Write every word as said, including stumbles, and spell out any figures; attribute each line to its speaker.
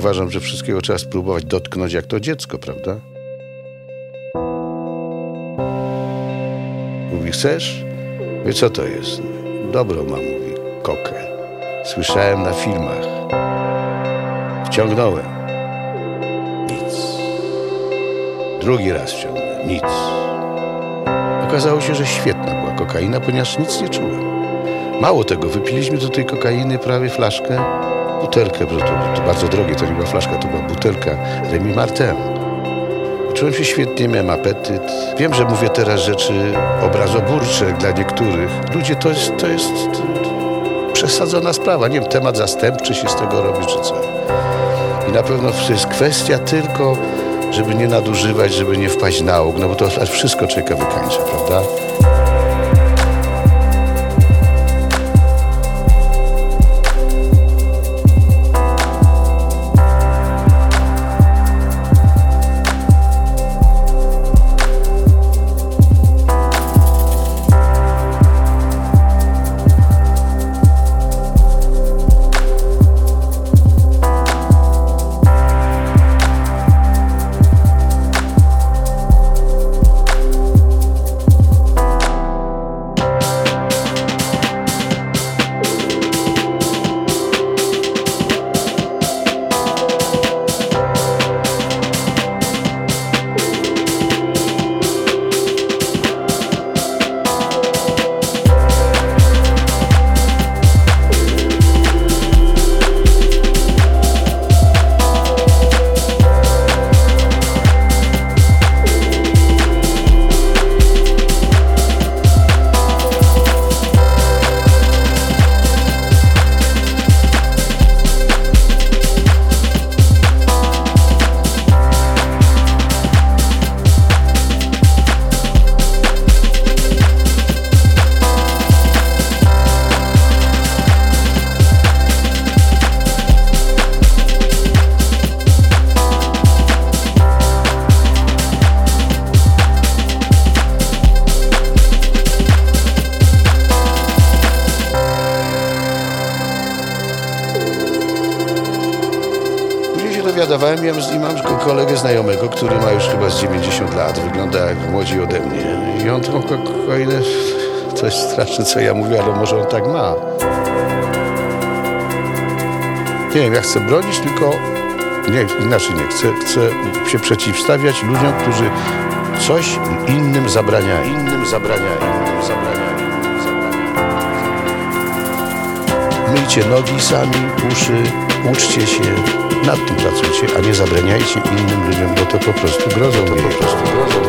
Speaker 1: uważam, że wszystkiego trzeba spróbować dotknąć jak to dziecko, prawda? Mówi, chcesz? Wie, co to jest? Dobro ma, mówi, kokę. Słyszałem na filmach. Wciągnąłem. Nic. Drugi raz wciągnąłem. Nic. Okazało się, że świetna była kokaina, ponieważ nic nie czułem. Mało tego, wypiliśmy do tej kokainy prawie flaszkę, butelkę, bo to, to bardzo drogie, to nie była flaszka, to była butelka Rémy Martin. Czułem się świetnie, miałem apetyt. Wiem, że mówię teraz rzeczy obrazoburcze dla niektórych. Ludzie, to jest, to jest przesadzona sprawa. Nie wiem, temat zastępczy się z tego robi, czy co. I na pewno to jest kwestia tylko, żeby nie nadużywać, żeby nie wpaść na łuk, no bo to aż wszystko człowieka wykańcza, prawda? Dowiadywałem i mam kolegę znajomego, który ma już chyba z dziewięćdziesiąt lat, wygląda jak młodzi ode mnie. I on tą kokainę, to jest straszne, co ja mówię, ale może on tak ma. Nie wiem, ja chcę bronić, tylko nie, inaczej nie. Chcę, chcę się przeciwstawiać ludziom, którzy coś innym zabraniają. Innym zabraniają, innym zabraniają, innym zabraniają. Myjcie nogi sami, uszy, uczcie się. Nad tym pracujcie, a nie zabraniajcie innym ludziom, bo to po prostu grożą, to po prostu grożą.